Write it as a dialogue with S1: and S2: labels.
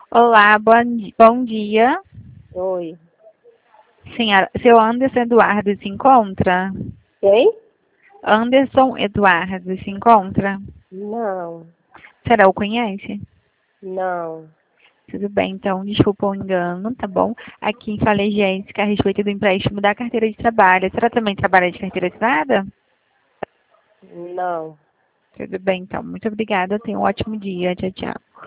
S1: Olá, bom dia.
S2: Oi.
S1: Senhora, seu Anderson Eduardo se encontra?
S2: Quem?
S1: Anderson Eduardo se encontra?
S2: Não,
S1: Será o conhece?
S2: não.
S1: Tudo bem, então, desculpa o engano, tá bom? Aqui falei Jéssica a respeito do empréstimo da carteira de trabalho. A senhora também trabalha de carteira assinada?
S2: Não.
S1: Tudo bem, então. Muito obrigada. Tenha um ótimo dia. Tchau, tchau.